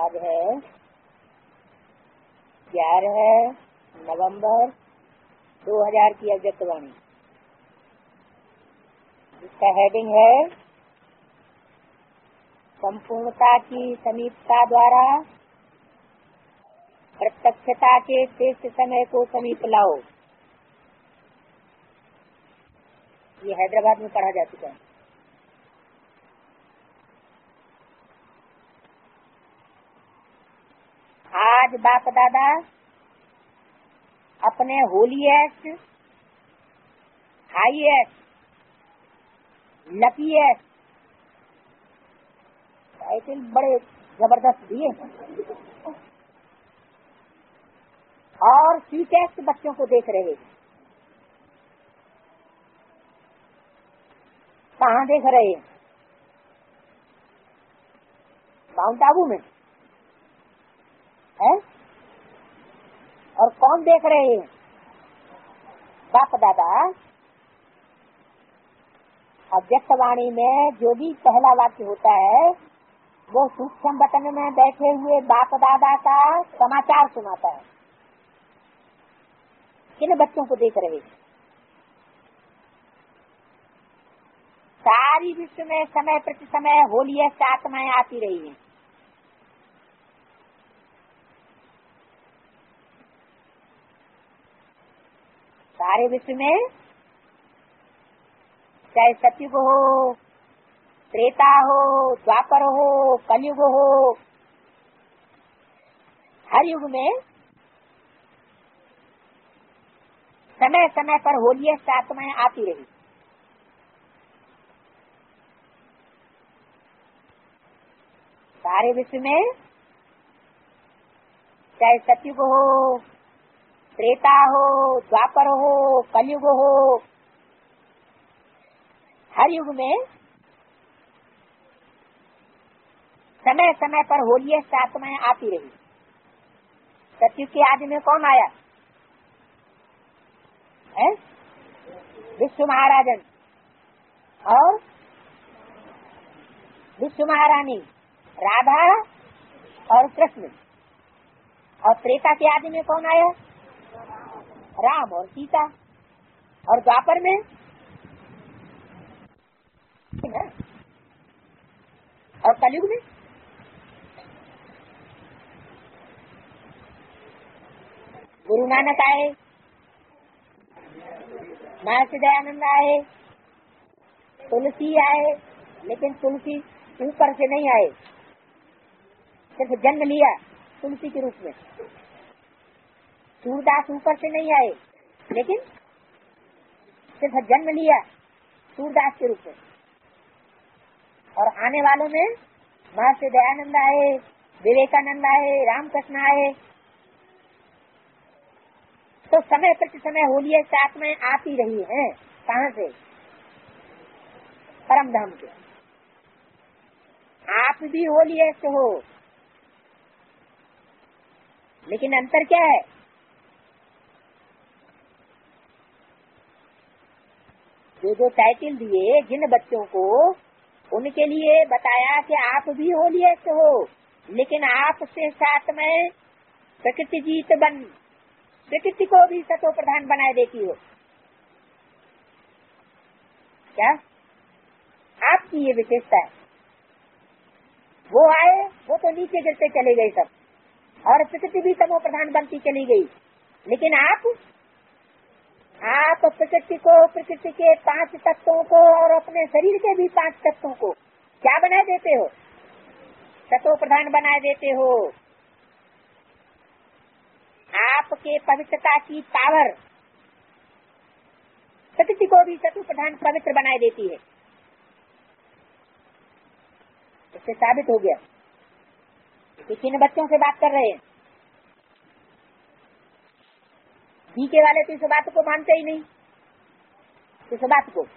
आज है 11 नवंबर 2000 की अव्यक्तवाणी, जिसका हेडिंग है संपूर्णता की समीपता द्वारा प्रत्यक्षता के श्रेष्ठ समय को समीप लाओ। ये हैदराबाद में पढ़ा जा चुका है। आज बाप दादा अपने होलीएस्ट, हाईएस्ट, लकीएस्ट टाइटल बड़े जबरदस्त दिए और स्वीटेस्ट बच्चों को देख रहे हैं। कहाँ देख रहे हैं? माउंट आबू में है? और कौन देख रहे हैं? बाप दादा अव्यक्तवाणी में जो भी पहला वाक्य होता है वो सूक्ष्म वतन में बैठे हुए बाप दादा का समाचार सुनाता है। किन बच्चों को देख रहे हैं? सारी विश्व में समय प्रति समय होलीएस्ट आत्माएं आती रही हैं। सारे विश्व में चाहे सतयुग हो, त्रेता हो, द्वापर हो, कलयुग हो, हर युग में समय समय पर होलीएस्ट आत्माएं आती रही। सारे विश्व में चाहे सतयुग हो, त्रेता हो, द्वापर हो, कलयुग हो, हर युग में समय समय पर होलीएस्ट आत्माएं आती रही। सतयुग के आदि में कौन आया है? विश्व महाराजन और विश्व महारानी राधा और कृष्ण। और त्रेता के आदि में कौन आया? राम और सीता। और द्वापर में और कलयुग में गुरु नानक आए, महर्षि दयानंद आए, तुलसी आए, लेकिन तुलसी ऊपर से नहीं आए, सिर्फ जन्म लिया तुलसी के रूप में। सूरदास ऊपर से नहीं आए, लेकिन सिर्फ जन्म लिया सूरदास के रूप में। और आने वालों में महर्षि दयानंद आए, विवेकानंद आए, रामकृष्ण आए। तो समय प्रति समय होलीएस्ट आत्माएं आती रही हैं। कहाँ से? परम धाम से। आप भी होलीएस्ट हो, लेकिन अंतर क्या है? जो टाइटल दिए जिन बच्चों को, उनके लिए बताया कि आप भी होलीएस्ट हो, लेकिन आपसे साथ में प्रकृति जीत बन प्रकृति को भी सतो प्रधान बनाए देती हो। क्या आपकी ये विशेषता है? वो आए, वो तो नीचे गिरते चले गए सब, और प्रकृति भी तमो प्रधान बनती चली गई। लेकिन आप प्रकृति को, प्रकृति के 5 तत्वों को और अपने शरीर के भी 5 तत्वों को क्या बनाए देते हो? सतो प्रधान बनाए देते हो। आपके पवित्रता की पावर प्रकृति को भी सतो प्रधान पवित्र बनाए देती है। इससे साबित हो गया कि किन बच्चों से बात कर रहे हैं। जीके वाले तो इस बात को मानते ही नहीं, इस बात को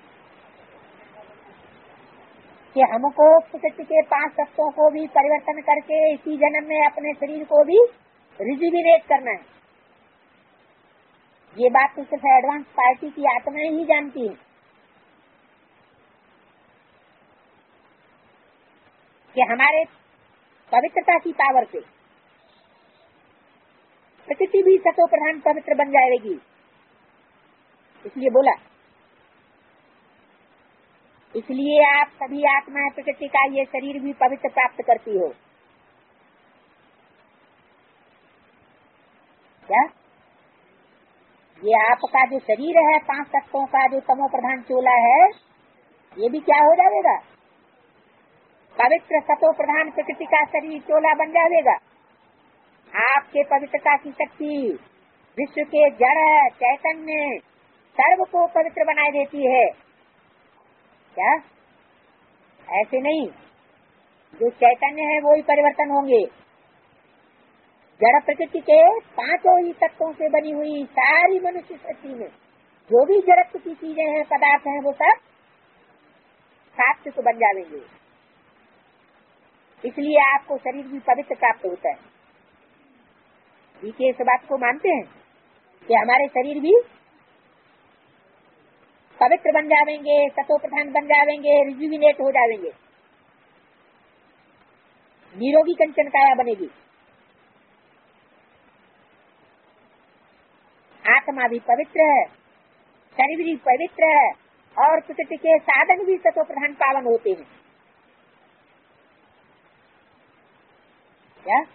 कि हमको प्रकृति के 5 तत्वों को भी परिवर्तन करके इसी जन्म में अपने शरीर को भी रिजुविनेट करना है। ये बात तो सिर्फ एडवांस पार्टी की आत्माएं ही जानती हैं कि हमारे पवित्रता की पावर से प्रकृति भी सतो प्रधान पवित्र बन जाएगी। इसलिए बोला, इसलिए आप सभी आत्माएं प्रकृति का ये शरीर भी पवित्र प्राप्त करती हो। क्या ये आपका जो शरीर है 5 तत्वों का जो तमो प्रधान चोला है, ये भी क्या हो जाएगा? पवित्र सतो प्रधान प्रकृति का शरीर चोला बन जाएगा। आपके पवित्रता की शक्ति विश्व के जड़ चैतन्य सर्व को पवित्र बनाए देती है। क्या ऐसे नहीं? जो चैतन्य है वो ही परिवर्तन होंगे। जड़ प्रकृति के 5 ही तत्वों से बनी हुई सारी मनुष्य शक्ति में जो भी जड़त्व की चीजें हैं, पदार्थ हैं, वो सब सात्विक बन जाएंगे। इसलिए आपको शरीर भी पवित्र प्राप्त होता है। जी के इस बात को मानते हैं कि हमारे शरीर भी पवित्र बन जाएंगे, सतो प्रधान बन जाएंगे, रिजुविनेट हो जाएंगे, निरोगी कंचन काया बनेगी। आत्मा भी पवित्र है, शरीर भी पवित्र है और प्रकृति के साधन भी सतो प्रधान पावन होते हैं। क्या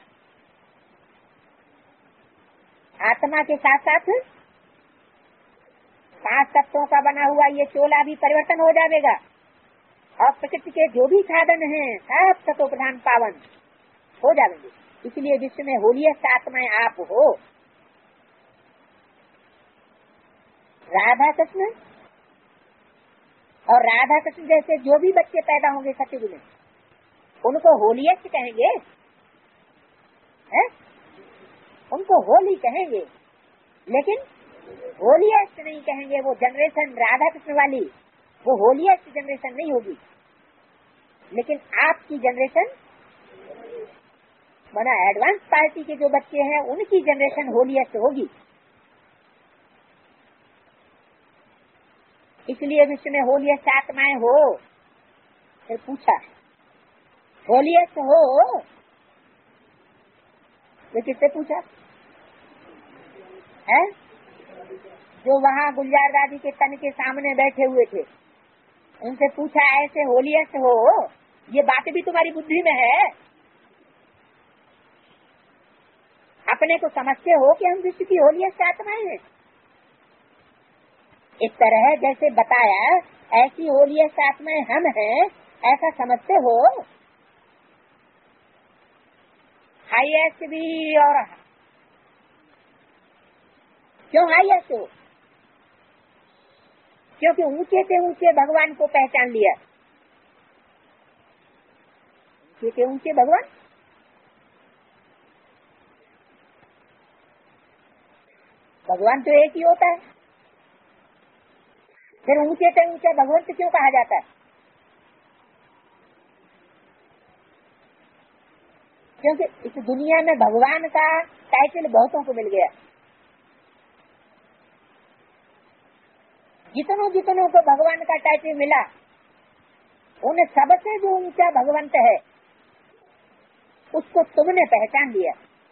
आत्मा के साथ साथ 5 तत्वों का बना हुआ ये चोला भी परिवर्तन हो जाएगा और प्रकृति के जो भी साधन हैं सब सतो प्रधान पावन हो जाएंगे। इसलिए विश्व में होलियस्ट आत्माएं आप हो। राधा कृष्ण और राधा कृष्ण जैसे जो भी बच्चे पैदा होंगे सतयुग में, उनको होलियस्ट कहेंगे, है? उनको होली कहेंगे, लेकिन होलियस्ट नहीं कहेंगे। वो जनरेशन राधा कृष्ण वाली वो होलियस्ट जनरेशन नहीं होगी, लेकिन आपकी जनरेशन माना एडवांस पार्टी के जो बच्चे हैं उनकी जनरेशन होलियस्ट होगी। इसलिए विश्व में होलियस्ट आत्माएं हो। फिर पूछा होलियस्ट हो तो किससे पूछा है? जो वहाँ गुलजार दादी के तन के सामने बैठे हुए थे उनसे पूछा, ऐसे होलियस्ट हो, ये बात भी तुम्हारी बुद्धि में है? अपने को समझते हो कि हम विश्व की होलियस्ट आत्माएं हैं? इस तरह जैसे बताया ऐसी होलियस्ट आत्माएं हम हैं, ऐसा समझते हो? हाईएस्ट भी और क्यों हाईएस्ट हो? क्योंकि ऊंचे से ऊंचे भगवान को पहचान लिया। ऊंचे से ऊंचे भगवान, भगवान तो एक ही होता है, फिर ऊंचे से ऊंचे भगवंत क्यों कहा जाता है? क्योंकि इस दुनिया में भगवान का टाइटल बहुतों को मिल गया। जितनों को भगवान का टाइटल मिला, उन सबसे जो ऊंचा भगवंत है उसको तुमने पहचान लिया।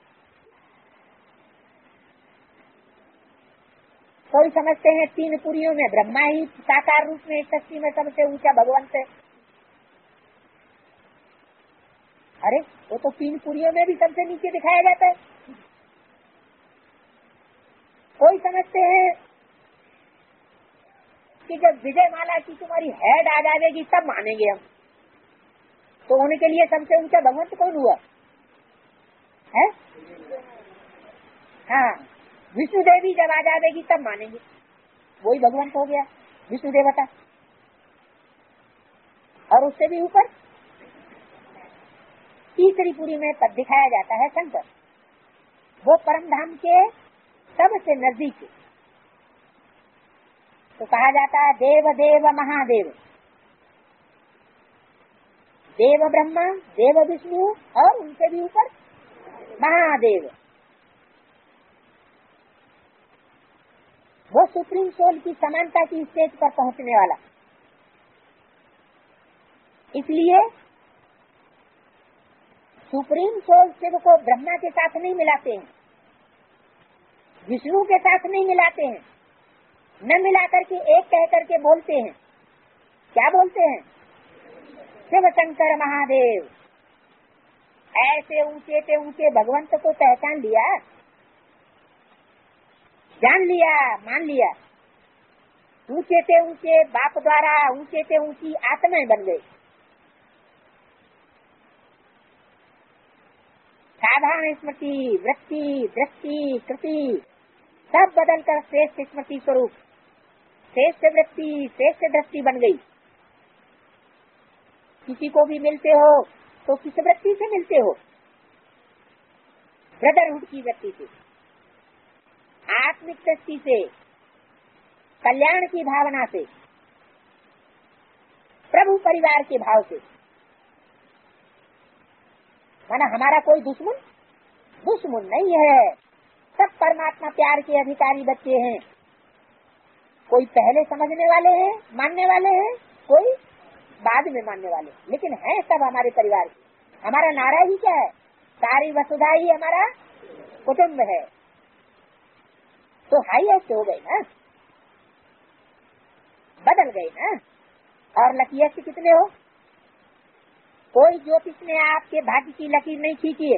कोई समझते हैं 3 पुरियों में ब्रह्मा ही साकार रूप में सृष्टि में सबसे ऊंचा भगवंत है। अरे वो तो 3 पुरियों में भी सबसे नीचे दिखाया जाता है। कोई समझते हैं कि जब विजय माला की तुम्हारी हेड आ जाएगी तब मानेंगे हम। तो उनके लिए सबसे ऊंचा भगवंत कौन हुआ है? हाँ, विष्णु देवी जब आ जाएगी तब मानेंगे, वही भगवंत हो गया विष्णु देवता। और उससे भी ऊपर तीसरी पुरी में तब दिखाया जाता है शंकर, वो परम धाम के सबसे नजदीक। तो कहा जाता है देव देव महादेव, देव ब्रह्मा, देव विष्णु और उनसे भी ऊपर महादेव। वो सुप्रीम सोल की समानता की स्टेज पर पहुंचने वाला। इसलिए सुप्रीम सोल शिव को ब्रह्मा के साथ नहीं मिलाते हैं, विष्णु के साथ नहीं मिलाते हैं, न मिलाकर के एक कह करके बोलते हैं। क्या बोलते हैं? शिव शंकर महादेव। ऐसे ऊंचे से ऊंचे भगवंत को पहचान लिया, जान लिया, मान लिया। ऊंचे से ऊंचे बाप द्वारा ऊंचे से ऊंची आत्माएं बन गई। साधारण स्मृति, वृत्ति, दृष्टि, कृति सब बदलकर श्रेष्ठ स्मृति स्वरूप, श्रेष्ठ वृत्ति, श्रेष्ठ दृष्टि बन गई। किसी को भी मिलते हो तो किस वृत्ति से मिलते हो? ब्रदरहुड की वृत्ति से, आत्मिक दृष्टि से, कल्याण की भावना से, प्रभु परिवार के भाव से। माना हमारा कोई दुश्मन नहीं है, सब परमात्मा प्यार के अधिकारी बच्चे हैं। कोई पहले समझने वाले हैं, मानने वाले हैं, कोई बाद में मानने वाले, लेकिन है सब हमारे परिवार के। हमारा नारा ही क्या है? सारी वसुधा ही हमारा कुटुम्ब है। तो हाई ऐसे हो गए ना, बदल गए ना। और लकीर से कितने हो? कोई ज्योतिष ने आपके भाग्य की लकीर नहीं खींची है,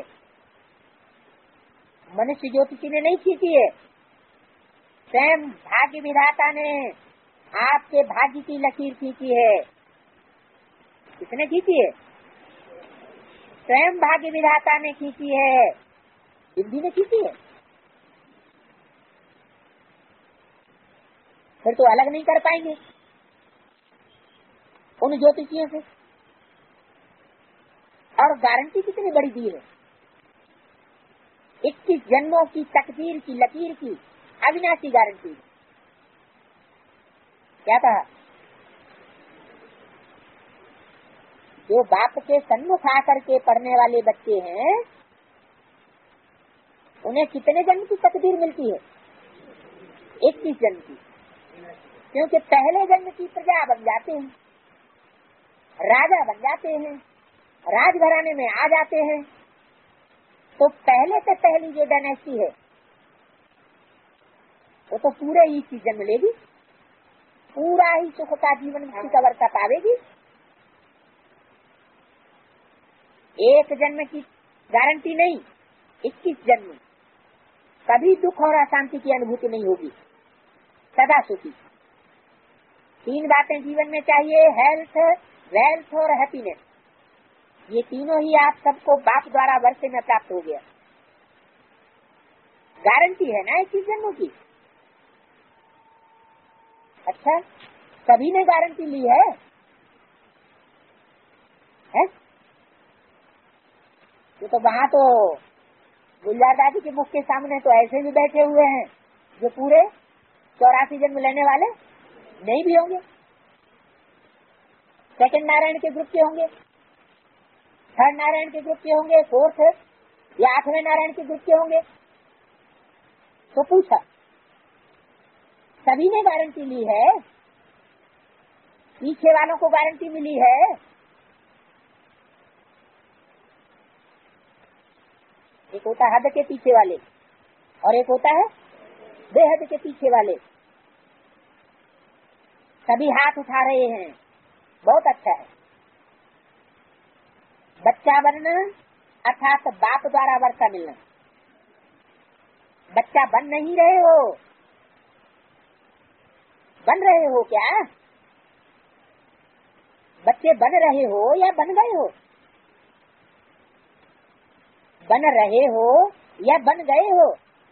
मनुष्य ज्योतिषी ने नहीं खींची है, स्वयं भाग्य विधाता ने आपके भाग्य की लकीर खींची है। किसने खींची है? स्वयं भाग्य विधाता ने खींची है, हिंदी ने खींची है। फिर तो अलग नहीं कर पाएंगे उन ज्योतिषियों से। और गारंटी कितनी बड़ी दी है? 21 जन्मों की तकदीर की लकीर की अविनाशी गारंटी। क्या कहा? जो बाप के सन्मुख आकर के पढ़ने वाले बच्चे हैं, उन्हें कितने जन्म की तकदीर मिलती है? 21 जन्म की। क्योंकि पहले जन्म की प्रजा बन जाते हैं, राजा बन जाते हैं, राजघराने में आ जाते हैं। तो पहले से पहली जो डायनेस्टी है वो तो पूरे ही की जन्म लेगी, पूरा ही सुख का जीवन मुक्ति का वर्षा पावेगी। एक जन्म की गारंटी नहीं, 21 जन्म। कभी दुख और अशांति की अनुभूति नहीं होगी, सदा सुखी। 3 बातें जीवन में चाहिए, हेल्थ, वेल्थ और हैप्पीनेस। ये तीनों ही आप सबको बाप द्वारा वर्षे में प्राप्त हो गया। गारंटी है ना 21 जन्मों की। अच्छा, सभी ने गारंटी ली है? तो वहाँ तो गुलजार दादी के मुख के सामने तो ऐसे भी बैठे हुए हैं जो पूरे 84 जन्म लेने वाले नहीं भी होंगे। सेकंड नारायण के ग्रुप के होंगे, थर्ड नारायण के ग्रुप के होंगे, फोर्थ या 8वें नारायण के ग्रुप के होंगे। तो पूछा, सभी ने गारंटी ली है? पीछे वालों को गारंटी मिली है? एक होता है हद के पीछे वाले और एक होता है बेहद के पीछे वाले। सभी हाथ उठा रहे हैं, बहुत अच्छा है। बच्चा बनना अर्थात बाप द्वारा वर्षा मिलना। बच्चा बन नहीं रहे हो, बन रहे हो क्या? बच्चे बन रहे हो या बन गए हो? बन रहे हो या बन गए हो?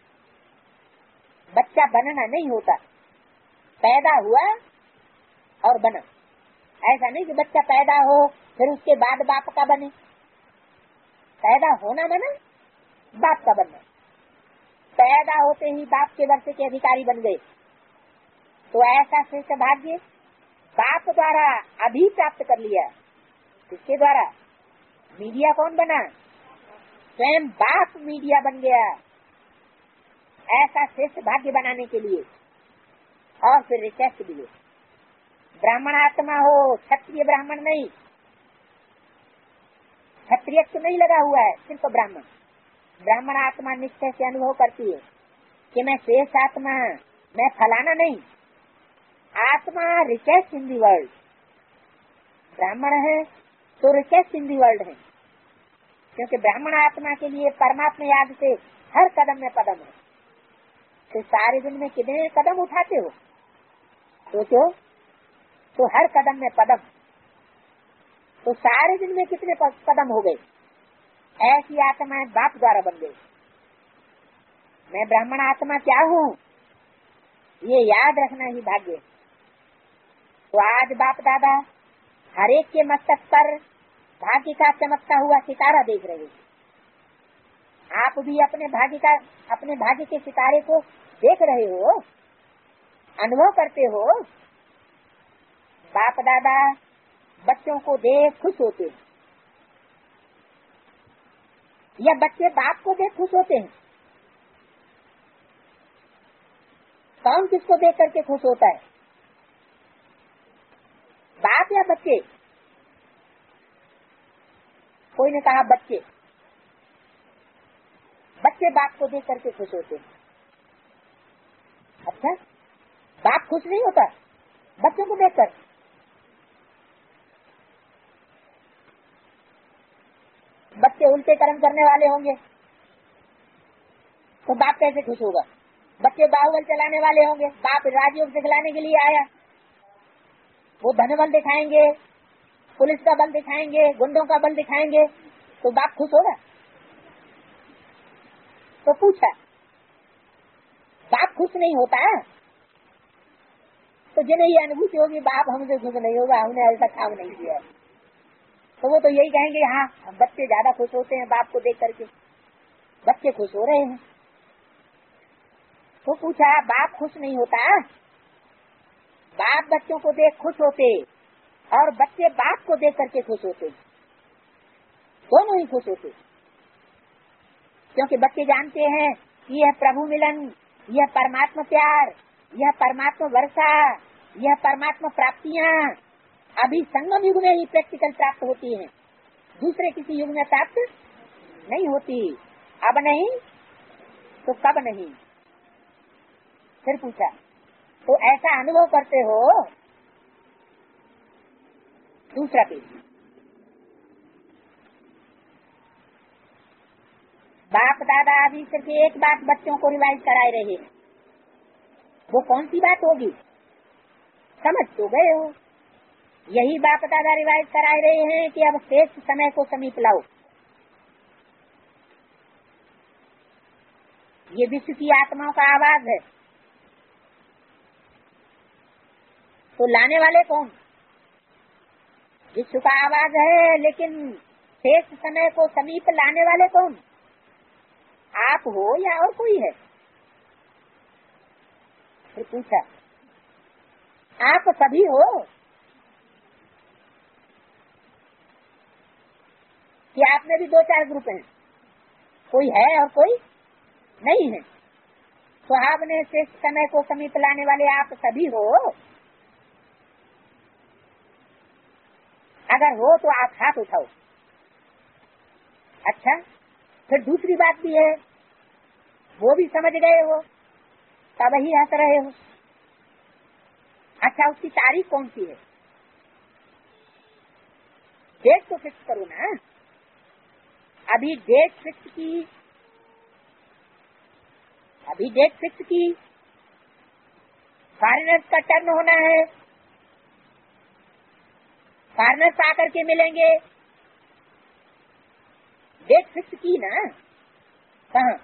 बच्चा बनना नहीं होता, पैदा हुआ और बना। ऐसा नहीं कि बच्चा पैदा हो फिर उसके बाद बाप का बने। पैदा होना बना, बाप का बनना। पैदा होते ही बाप के वर्ष के अधिकारी बन गए। तो ऐसा श्रेष्ठ भाग्य बाप द्वारा अभी प्राप्त कर लिया। इसके द्वारा मीडिया कौन बना? स्वयं बाप मीडिया बन गया। ऐसा श्रेष्ठ भाग्य बनाने के लिए और फिर रिक्वेस्ट दिए, ब्राह्मण आत्मा हो, क्षत्रिय ब्राह्मण नहीं। क्षत्रिय तो नहीं लगा हुआ है, सिर्फ ब्राह्मण आत्मा निश्चय से अनुभव करती है कि मैं शेष आत्मा, मैं फलाना नहीं। आत्मा रिचेस्ट इन दी वर्ल्ड, ब्राह्मण है तो रिचेस्ट इन दी वर्ल्ड है, क्योंकि ब्राह्मण आत्मा के लिए परमात्मा याद से हर कदम में पदम है। तो सारे दिन में कितने कदम उठाते हो सोचो, तो हर कदम में पदम, तो सारे दिन में कितने कदम हो गए। ऐसी आत्माएं बाप द्वारा बन गई। मैं ब्राह्मण आत्मा क्या हूँ, ये याद रखना ही भाग्य। तो आज बाप दादा हर एक के मस्तक पर भाग्य का चमकता हुआ सितारा देख रहे हैं। आप भी अपने भाग्य के सितारे को देख रहे हो, अनुभव करते हो। बाप दादा बच्चों को देख खुश होते हैं, या बच्चे बाप को देख खुश होते हैं? कौन किसको देख करके खुश होता है, बाप या बच्चे? कोई ने कहा बच्चे। बच्चे बाप को देख करके खुश होते हैं। अच्छा, बाप खुश नहीं होता बच्चों को देखकर? बच्चे उल्टे कर्म करने वाले होंगे तो बाप कैसे खुश होगा? बच्चे बाहुबल चलाने वाले होंगे, बाप राजयोग सिखलाने के लिए आया, वो धन बल दिखाएंगे, पुलिस का बल दिखाएंगे, गुंडों का बल दिखाएंगे, तो बाप खुश होगा? तो पूछा, बाप खुश नहीं होता? तो जिन्हें ये अनुभूति होगी बाप हमसे खुश नहीं होगा, हमने ऐसा काम नहीं किया, तो वो तो यही कहेंगे हाँ बच्चे ज्यादा खुश होते हैं बाप को देख करके, बच्चे खुश हो रहे हैं। तो पूछा, बाप खुश नहीं होता? बाप बच्चों को देख खुश होते और बच्चे बाप को देख करके खुश होते, दोनों ही खुश होते, क्योंकि बच्चे जानते हैं कि यह प्रभु मिलन, यह परमात्मा प्यार, यह परमात्मा वर्षा, यह परमात्मा प्राप्तियां अभी संगम युग में ही प्रैक्टिकल प्राप्त होती हैं, दूसरे किसी युग में प्राप्त नहीं होती। अब नहीं तो कब नहीं? फिर पूछा, तो ऐसा अनुभव करते हो? दूसरा पेज, बाप दादा अभी सिर्फ एक बात बच्चों को रिवाइज कराए रहे, वो कौन सी बात होगी? समझ तो गए हो, यही बाप दादा रिवाइज कराए रहे हैं कि अब शेष समय को समीप लाओ। ये विश्व की आत्माओं का आवाज है, तो लाने वाले कौन? विश्व का आवाज है, लेकिन शेष समय को समीप लाने वाले कौन? आप हो या और कोई है? फिर पूछा, आप सभी हो कि आप में भी दो चार ग्रुप हैं, कोई है और कोई नहीं है? तो आपने शेष समय को समीप लाने वाले आप सभी हो? अगर हो तो आप हाथ उठाओ। अच्छा, फिर दूसरी बात भी है, वो भी समझ गए हो तब ही हंस रहे हो। अच्छा, उसकी तारीख कौन सी है? डेट तो फिक्स करो ना। अभी डेट फिक्स की, फॉरेनर्स का टर्न होना है, फॉरेनर्स आकर के मिलेंगे, डेट फिक्स की ना। कहाँ?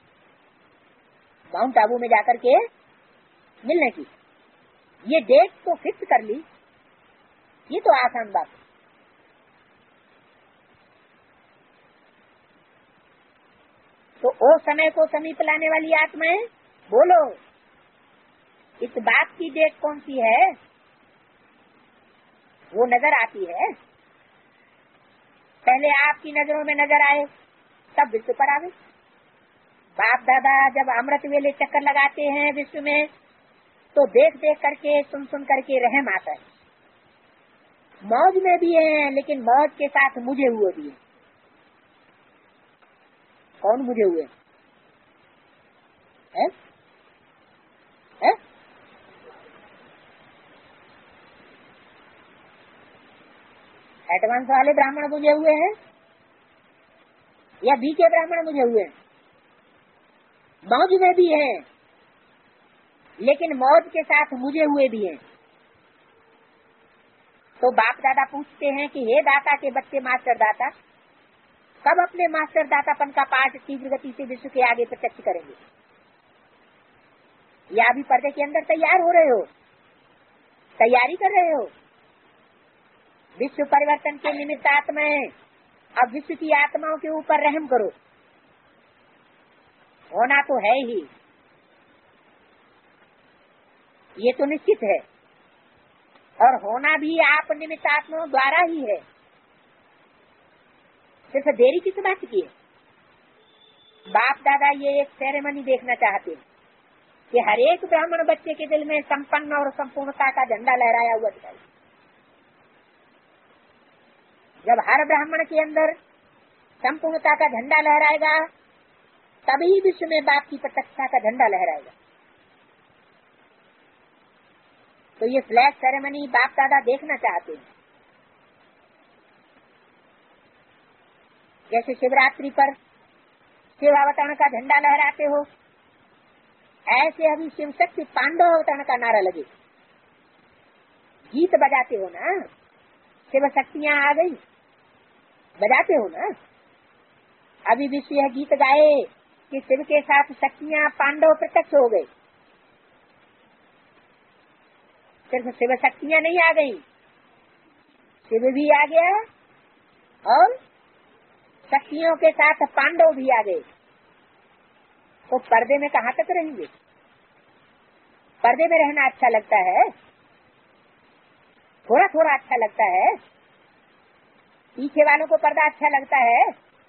माउंट आबू में जाकर के मिलने की, ये डेट तो फिक्स कर ली, ये तो आसान बात। तो ओ समय को समीप लाने वाली आत्माएं बोलो, इस बात की डेट कौन सी है? वो नजर आती है, पहले आपकी नजरों में नजर आए तब विश्व पर आवे। बाप दादा जब अमृत वेले चक्कर लगाते हैं विश्व में, तो देख देख करके सुन सुन करके रहम आता है। मौज में भी है, लेकिन मौज के साथ मुझे हुए भी है। कौन बुझे हुए हैं? एडवांस वाले ब्राह्मण बुझे हुए हैं या बी के ब्राह्मण बुझे हुए हैं? मौज में भी हैं, लेकिन मौज के साथ मुझे हुए भी हैं। तो बाप दादा पूछते हैं कि हे दाता के बच्चे मास्टर दाता, कब अपने मास्टर दातापन का पाठ तीव्र गति से विश्व के आगे प्रत्यक्ष करेंगे? या अभी पर्दे के अंदर तैयार हो रहे हो, तैयारी कर रहे हो? विश्व परिवर्तन के निमित्त आत्माएं, अब विश्व की आत्माओं के ऊपर रहम करो। होना तो है ही, ये तो निश्चित है, और होना भी आप निमित्त आत्माओं द्वारा ही है। सिर्फ देरी किस बात की है? बाप दादा ये एक सेरेमनी देखना चाहते हैं कि हर एक ब्राह्मण बच्चे के दिल में संपन्न और संपूर्णता का झंडा लहराया हुआ दिखाई। जब हर ब्राह्मण के अंदर संपूर्णता का झंडा लहराएगा, तभी विश्व में बाप की प्रत्यक्षता का झंडा लहराएगा। तो ये फ्लैग सेरेमनी बाप दादा देखना चाहते हैं। जैसे शिवरात्रि पर शिव अवतरण का झंडा लहराते हो, ऐसे अभी शिव शक्ति पांडव अवतरण का नारा लगे, गीत बजाते हो ना, शिव शक्तियाँ आ गई, बजाते हो ना। अभी विश्व यह गीत गाए कि शिव के साथ शक्तियाँ पांडव प्रत्यक्ष हो गए। सिर्फ शिव शक्तियाँ नहीं आ गई, शिव भी आ गया और शक्तियों के साथ पांडव भी आ गए। तो पर्दे में कहाँ तक रहेंगे? पर्दे में रहना अच्छा लगता है, थोड़ा थोड़ा अच्छा लगता है। पीछे वालों को पर्दा अच्छा लगता है?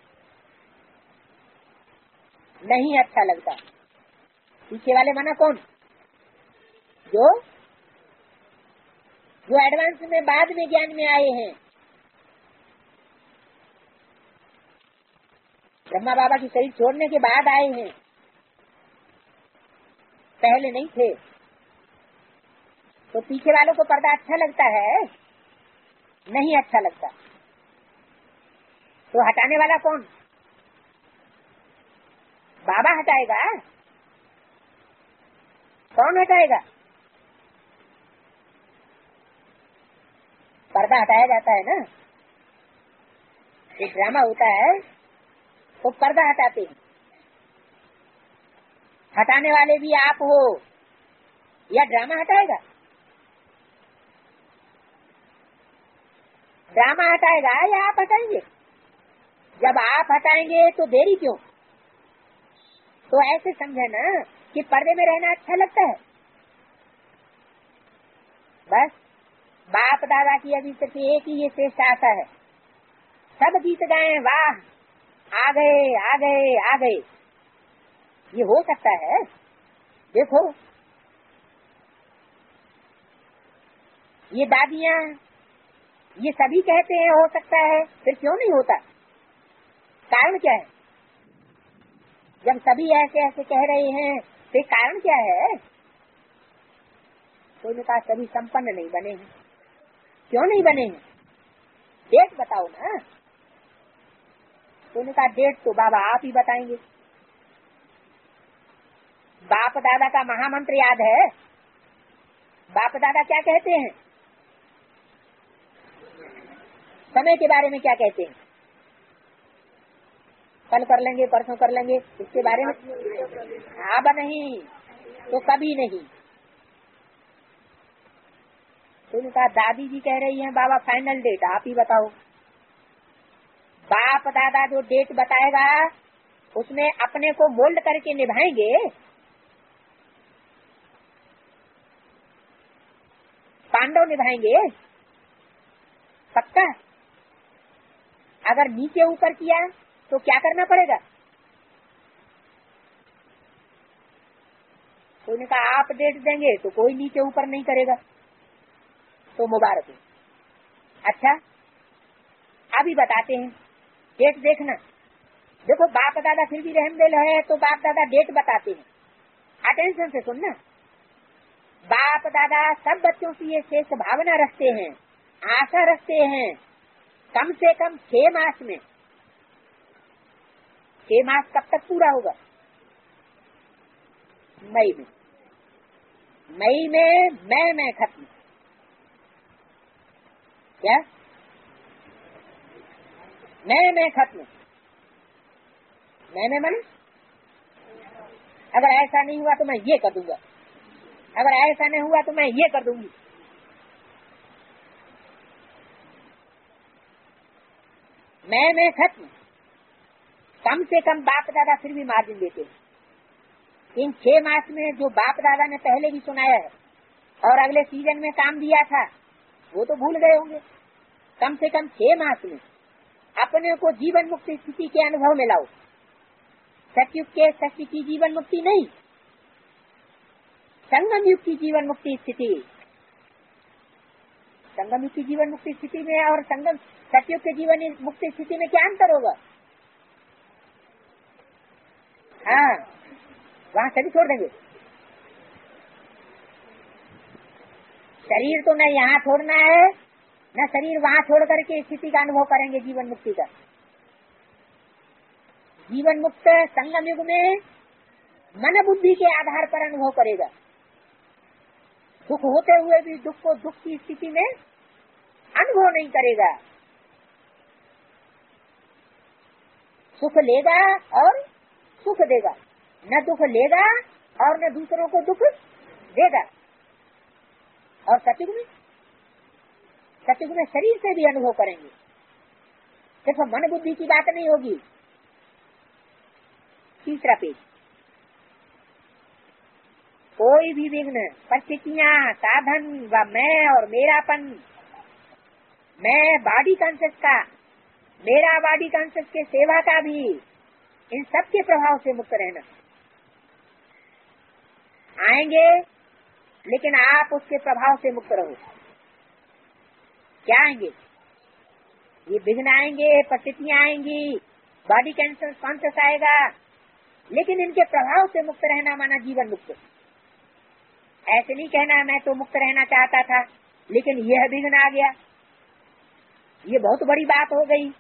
नहीं अच्छा लगता। पीछे वाले माना कौन? जो एडवांस में बाद में ज्ञान में आए हैं। ब्रह्मा बाबा की शरीर छोड़ने के बाद आए हैं, पहले नहीं थे। तो पीछे वालों को पर्दा अच्छा लगता है? नहीं अच्छा लगता। तो हटाने वाला कौन? बाबा हटाएगा? कौन हटाएगा? पर्दा हटाया जाता है ना, एक ड्रामा होता है तो पर्दा हटाते हैं। हटाने वाले भी आप हो या ड्रामा हटाएगा? ड्रामा हटाएगा या आप हटाएंगे? जब आप हटाएंगे तो देरी क्यों? तो ऐसे समझे ना कि पर्दे में रहना अच्छा लगता है। बस बाप दादा की अभी सिर्फ एक ही ये शेष आशा है, सब गीत गाएं, वाह आ गए आ गए आ गए। ये हो सकता है? देखो ये दादियाँ, ये सभी कहते हैं हो सकता है, फिर क्यों नहीं होता? कारण क्या है? जब सभी ऐसे ऐसे कह रहे हैं तो कारण क्या है? तो उन्होंने कहा सभी संपन्न नहीं बने हैं। क्यों नहीं बने हैं? डेट बताओ ना। तो उन्होंने कहा डेट तो बाबा आप ही बताएंगे। बाप दादा का महामंत्र याद है? बाप दादा क्या कहते हैं? समय के बारे में क्या कहते हैं? कल कर लेंगे, परसों कर लेंगे, इसके बारे में अब नहीं तो कभी नहीं। तो उन्होंने कहा दादी जी कह रही हैं बाबा फाइनल डेट आप ही बताओ। बाप दादा जो डेट बताएगा उसमें अपने को मोल्ड करके निभाएंगे। पांडव निभाएंगे पक्का। अगर नीचे ऊपर किया तो क्या करना पड़ेगा? तो उन्होंने कहा आप डेट देंगे तो कोई नीचे ऊपर नहीं करेगा, तो मुबारक है। अच्छा अभी बताते हैं, डेट देखना देखो बाप दादा फिर भी रहमदिल है तो बाप दादा डेट बताते हैं। अटेंशन से सुनना, बाप दादा सब बच्चों की ये शेष भावना रखते हैं, आशा रखते हैं कम से कम 6 मास में। 6 मास कब तक पूरा होगा? मई में। मई में मैं खत्म। क्या मैं खत्म? मैं मन अगर ऐसा नहीं हुआ तो मैं ये कर दूंगा, अगर ऐसा नहीं हुआ तो मैं ये कर दूंगी। मैं खत्म। कम से कम बाप दादा फिर भी मार्जिन देते हैं। इन 6 मास में जो बाप दादा ने पहले भी सुनाया है और अगले सीजन में काम दिया था वो तो भूल गए होंगे। कम से कम 6 मास में अपने को जीवन मुक्ति स्थिति के अनुभव में लाओ। सतयुग के सत्य की जीवन मुक्ति नहीं, संगम युग की जीवन मुक्ति स्थिति। संगम युग की जीवन मुक्ति स्थिति में और संगम सतयुग के जीवन मुक्ति स्थिति में क्या अंतर होगा? हाँ, वहाँ सभी छोड़ देंगे। शरीर तो न यहाँ छोड़ना है न शरीर वहाँ छोड़ करके स्थिति का अनुभव करेंगे जीवन मुक्ति का। जीवन मुक्त संगम युग में मन बुद्धि के आधार पर अनुभव करेगा। दुख होते हुए भी दुख को दुख की स्थिति में अनुभव नहीं करेगा। सुख लेगा और सुख देगा, न दुख लेगा और न दूसरों को दुख देगा। और सतयुग में शरीर से भी अनुभव करेंगे। सिर्फ मन बुद्धि की बात नहीं होगी। तीसरा पेज, कोई भी विघ्न, परिस्थितियां, साधन व मैं और मेरापन, मैं बॉडी कॉन्शियस का, मेरा बॉडी कॉन्शियस के सेवा का भी, इन सब के प्रभाव से मुक्त रहना। आएंगे लेकिन आप उसके प्रभाव से मुक्त रहो। क्या आएंगे? ये विघ्न आएंगे, परिस्थितियां आएंगी, बॉडी कॉन्शियस आएगा, लेकिन इनके प्रभाव से मुक्त रहना माना जीवन मुक्त। ऐसे नहीं कहना मैं तो मुक्त रहना चाहता था लेकिन यह विघ्न आ गया, ये बहुत बड़ी बात हो गई।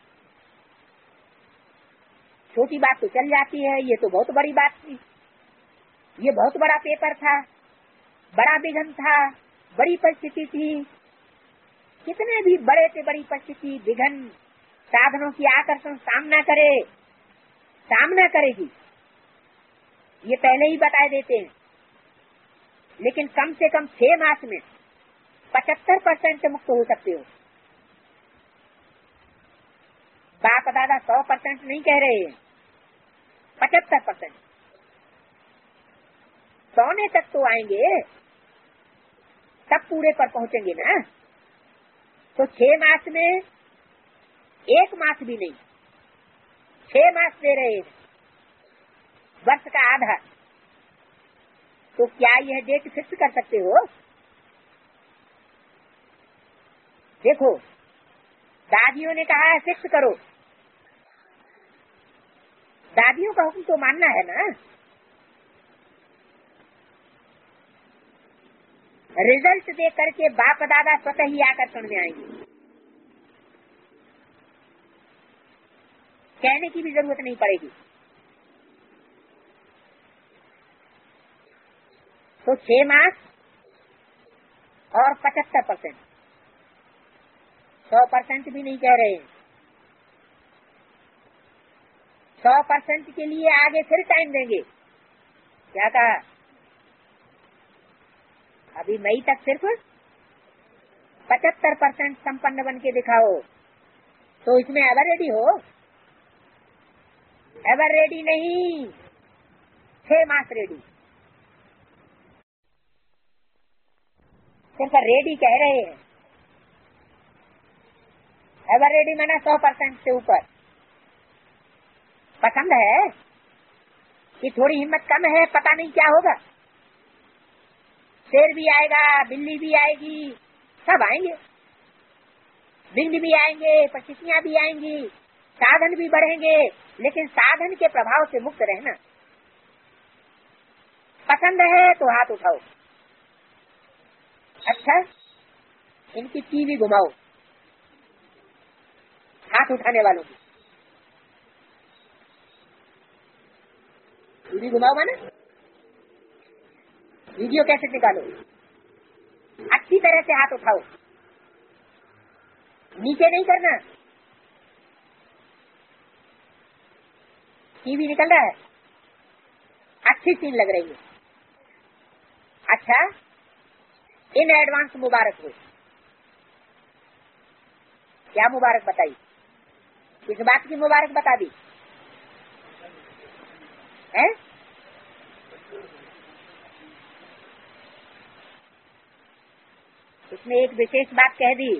छोटी बात तो चल जाती है, ये तो बहुत बड़ी बात थी। ये बहुत बड़ा पेपर था, बड़ा विघ्न था, बड़ी परिस्थिति थी। कितने भी बड़े से बड़ी परिस्थिति, विघ्न, साधनों की आकर्षण सामना करेगी, ये पहले ही बता देते हैं। लेकिन कम से कम 6 मास में 75% मुक्त हो सकते हो। बाप दादा 100% नहीं कह रहे हैं, 75%। 100 तक तो आएंगे, तब पूरे पर पहुंचेंगे ना। तो 6 मास में 1 मास भी नहीं, 6 मास दे रहे हैं, वर्ष का आधा। तो क्या यह डेट फिक्स कर सकते हो? देखो, दादियों ने कहा है फिक्स करो, दादियों का हुक्म तो मानना है ना। रिजल्ट दे करके बाप दादा स्वतः ही आकर्षण में आएंगे, कहने की भी जरूरत नहीं पड़ेगी। तो 6 मास और 75%, 100% भी नहीं कह रहे हैं। 100% के लिए आगे फिर टाइम देंगे। क्या कहा? अभी मई तक सिर्फ 75% संपन्न बन के दिखाओ। तो इसमें एवर रेडी हो? एवर रेडी नहीं, 6 मास रेडी। सिर्फ रेडी कह रहे हैं, एवर रेडी माना 100% से ऊपर। पसंद है कि थोड़ी हिम्मत कम है, पता नहीं क्या होगा। शेर भी आएगा, बिल्ली भी आएगी, सब आएंगे, बिंद भी आएंगे, परिस्थितियां भी आएंगी, साधन भी बढ़ेंगे, लेकिन साधन के प्रभाव से मुक्त रहना। पसंद है तो हाथ उठाओ, अच्छा इनकी टीवी घुमाओ, हाथ उठाने वालों की टीवी घुमाओ, माना वीडियो कैसे निकालो, अच्छी तरह से हाथ उठाओ, नीचे नहीं करना। टीवी निकल रहा है, अच्छी सीन लग रही है, अच्छा इन एडवांस मुबारक हो। क्या मुबारक बताई, किस बात की मुबारक बता दी है? इसमें एक विशेष बात कह दी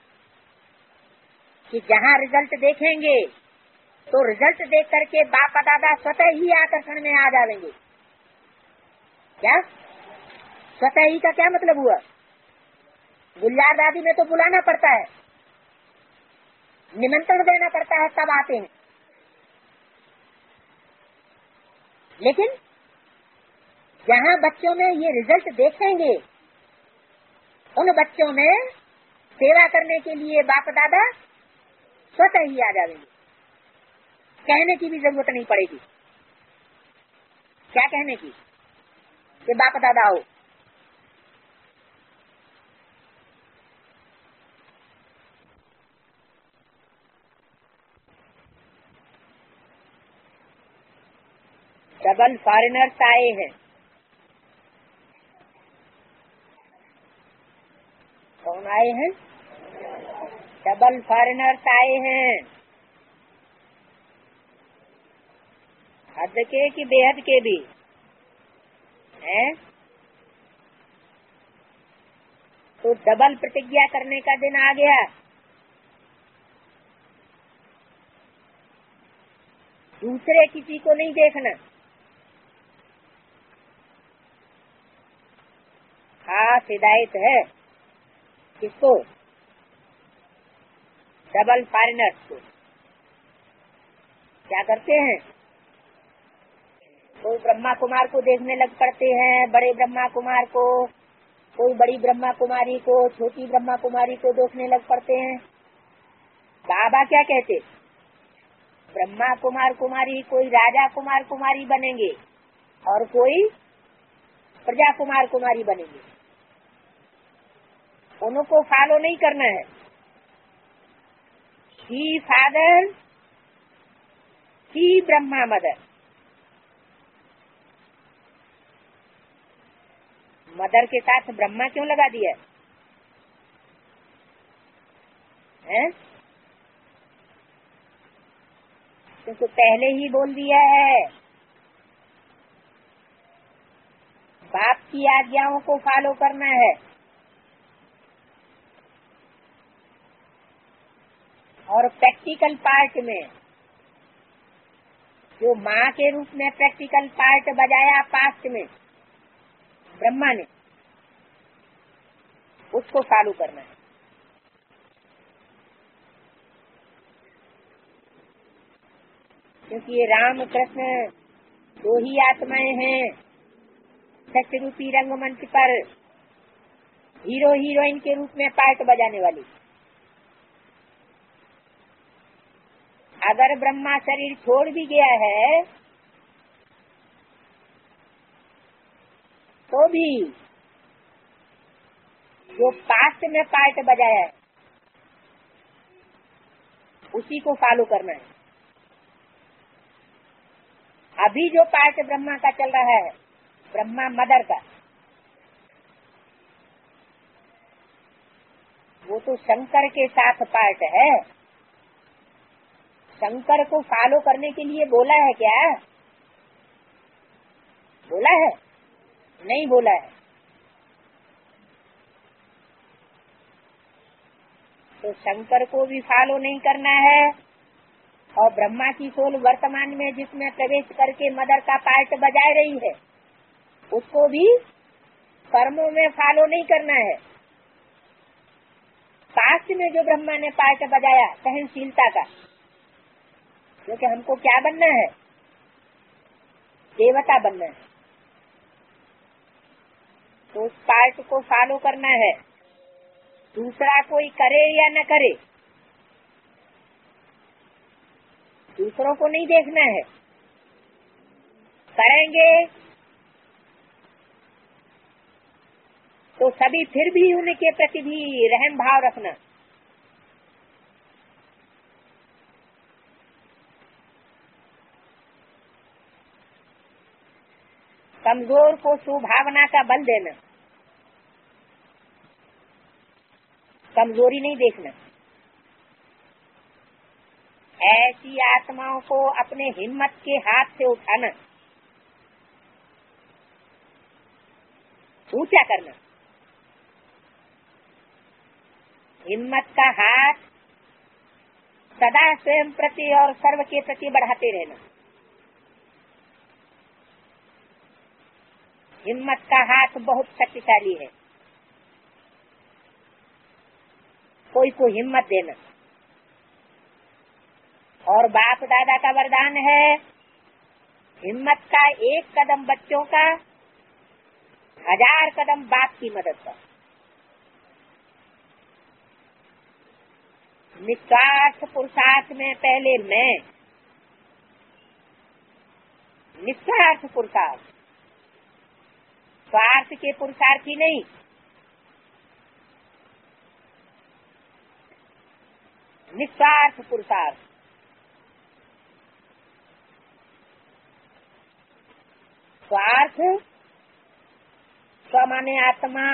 कि जहाँ रिजल्ट देखेंगे तो रिजल्ट देख करके बाप दादा स्वतः ही आकर्षण में आ जाएंगे। क्या स्वतः ही का क्या मतलब हुआ? गुलजार दादी में तो बुलाना पड़ता है, निमंत्रण देना पड़ता है, तब आते हैं। लेकिन जहाँ बच्चों में ये रिजल्ट देखेंगे, उन बच्चों में सेवा करने के लिए बाप दादा स्वतः ही आ जाएंगे, कहने की भी जरूरत नहीं पड़ेगी। क्या कहने की कि बाप दादा आओ। डबल फॉरेनर्स आए हैं। कौन आए हैं? डबल फॉरेनर्स आए हैं। हद के कि बेहद के भी हैं। तो डबल प्रतिज्ञा करने का दिन आ गया। दूसरे किसी को नहीं देखना, खास हिदायत है किसको? डबल फॉरेनर्स को। क्या करते हैं? कोई ब्रह्मा कुमार को देखने लग पड़ते हैं, बड़े ब्रह्मा कुमार को, कोई बड़ी ब्रह्मा कुमारी को, छोटी ब्रह्मा कुमारी को देखने लग पड़ते हैं। बाबा क्या कहते? ब्रह्मा कुमार कुमारी कोई राजा कुमार कुमारी बनेंगे और कोई प्रजा कुमार कुमारी बनेंगे। उनको फॉलो नहीं करना है। ही फादर ही ब्रह्मा मदर। मदर के साथ ब्रह्मा क्यों लगा दिया है? क्योंकि पहले ही बोल दिया है बाप की आज्ञाओं को फॉलो करना है। और प्रैक्टिकल पार्ट में जो माँ के रूप में प्रैक्टिकल पार्ट बजाया पास्ट में ब्रह्मा ने, उसको फॉलो करना है। क्योंकि ये राम कृष्ण दो ही आत्माएं हैं सत्य रूपी रंगमंच पर हीरो हीरोइन के रूप में पार्ट बजाने वाली। अगर ब्रह्मा शरीर छोड़ भी गया है तो भी जो पास्ट में पार्ट बजाया है उसी को फॉलो करना है। अभी जो पार्ट ब्रह्मा का चल रहा है, ब्रह्मा मदर का, वो तो शंकर के साथ पार्ट है। शंकर को फॉलो करने के लिए बोला है क्या? बोला है? नहीं बोला है। तो शंकर को भी फॉलो नहीं करना है और ब्रह्मा की सोल वर्तमान में जिसमें प्रवेश करके मदर का पार्ट बजा रही है उसको भी कर्मों में फॉलो नहीं करना है। पास्ट में जो ब्रह्मा ने पार्ट बजाया सहनशीलता का, क्योंकि हमको क्या बनना है, देवता बनना है। तो उस पार्ट को फॉलो करना है, दूसरा कोई करे या न करे, दूसरों को नहीं देखना है। करेंगे तो सभी फिर भी उनके प्रति भी रहम भाव रखना। कमजोर को सुभावना का बल देना, कमजोरी नहीं देखना। ऐसी आत्माओं को अपने हिम्मत के हाथ से उठाना, ऊंचा करना। हिम्मत का हाथ सदा स्वयं प्रति और सर्व के प्रति बढ़ाते रहना। हिम्मत का हाथ बहुत शक्तिशाली है, कोई को हिम्मत देना। और बाप दादा का वरदान है, हिम्मत का एक कदम बच्चों का, 1000 कदम बाप की मदद का। निस्वार्थ पुरुषार्थ में पहले मैं, निस्वार्थ पुरुषार्थ, स्वार्थ के पुरुषार्थी नहीं। निस्वार्थ पुरुषार्थ, स्वार्थ स्व माने आत्मा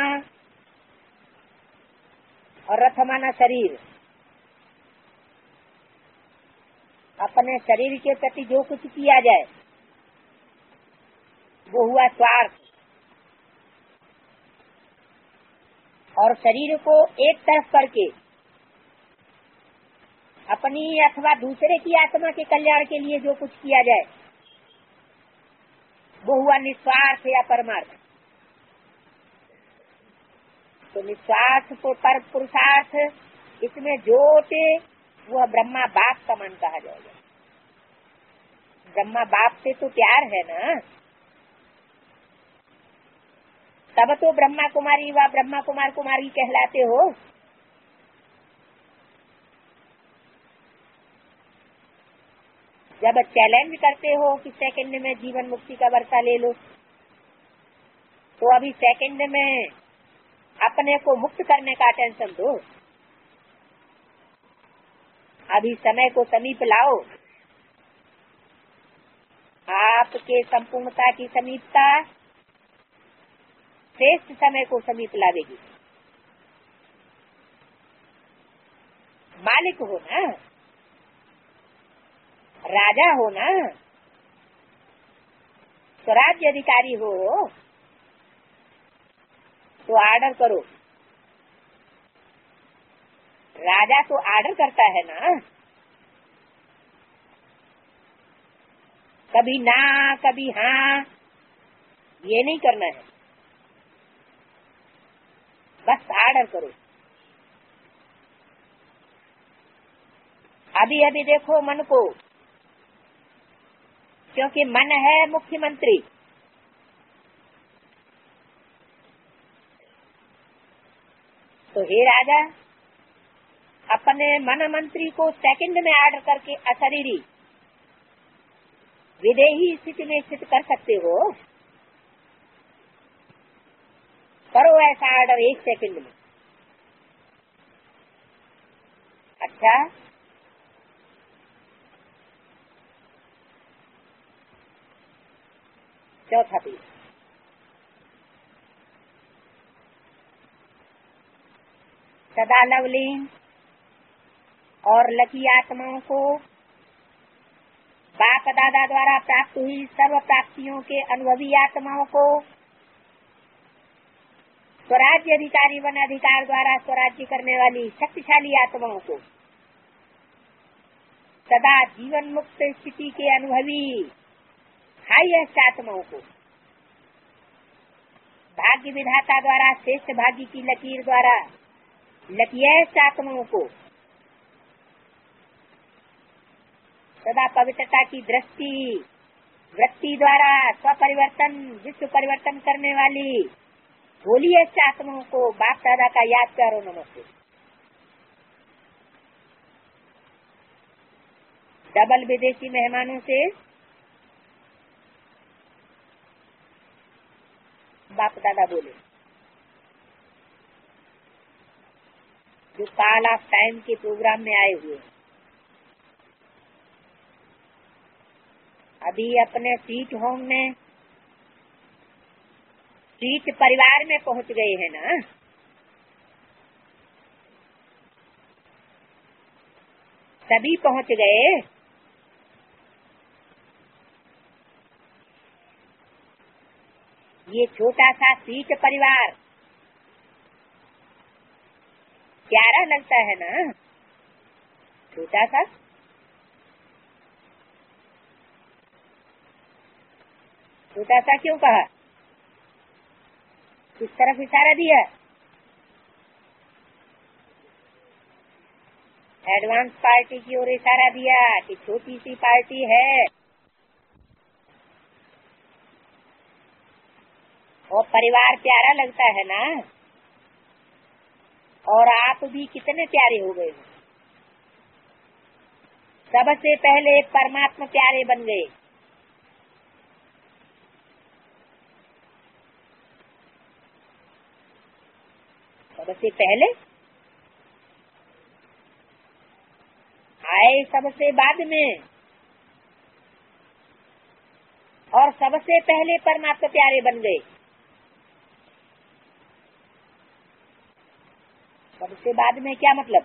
और रथ माना शरीर। अपने शरीर के प्रति जो कुछ किया जाए वो हुआ स्वार्थ। और शरीर को एक तरफ करके अपनी अथवा दूसरे की आत्मा के कल्याण के लिए जो कुछ किया जाए वो हुआ निस्वार्थ या परमार्थ। तो निस्वार्थ को पर पुरुषार्थ, इसमें जोते वह ब्रह्मा बाप का मन कहा जाएगा। ब्रह्मा बाप से तो प्यार है ना, तब तो ब्रह्मा कुमारी व ब्रह्मा कुमार कुमारी कहलाते हो। जब चैलेंज करते हो कि सेकंड में जीवन मुक्ति का वर्षा ले लो, तो अभी सेकंड में अपने को मुक्त करने का टेंशन दो। अभी समय को समीप लाओ। आपके संपूर्णता की समीपता श्रेष्ठ समय को समीप लावेगी। मालिक हो ना, राजा हो ना, स्वराज्य अधिकारी हो तो आर्डर करो। राजा तो आर्डर करता है ना, कभी ना कभी हाँ, ये नहीं करना है, बस आर्डर करो। अभी अभी देखो मन को, क्योंकि मन है मुख्यमंत्री। तो हे राजा, अपने मन मंत्री को सेकंड में आर्डर करके अशरीरी विदेही स्थिति में स्थित कर सकते हो। करो ऐसा आर्डर 1 सेकंड में। अच्छा, चौथा पीस, सदा लवलीन और लकी आत्माओं को बाप दादा द्वारा प्राप्त हुई सर्व प्राप्तियों के अनुभवी आत्माओं को स्वराज्य अधिकारी वन अधिकार द्वारा स्वराज्य करने वाली शक्तिशाली आत्माओं को सदा जीवन मुक्त स्थिति के अनुभवी हाईएस्ट आत्माओं को भाग्य विधाता द्वारा श्रेष्ठ भाग्य की लकीर द्वारा लकीएस्ट आत्माओं को सदा पवित्रता की दृष्टि, वृत्ति द्वारा स्वपरिवर्तन, विश्व परिवर्तन करने वाली बोली ऐसे आत्माओं को बाप दादा का याद करो नमस्ते। डबल विदेशी मेहमानों से बाप दादा बोले, जो कॉल ऑफ टाइम के प्रोग्राम में आए हुए, अभी अपने स्वीट होम में, स्वीट परिवार में पहुंच गए हैं ना। सभी पहुंच गए। ये छोटा सा स्वीट परिवार प्यारा लगता है ना, छोटा सा। छोटा सा क्यों कहा? किस तरफ इशारा दिया? एडवांस पार्टी की ओर इशारा दिया कि छोटी सी पार्टी है और परिवार प्यारा लगता है ना। और आप भी कितने प्यारे हो गए। सबसे पहले परमात्मा प्यारे बन गए। सबसे पहले आए, सबसे बाद में, और सबसे पहले परमात्मा प्यारे बन गए। सबसे बाद में क्या मतलब?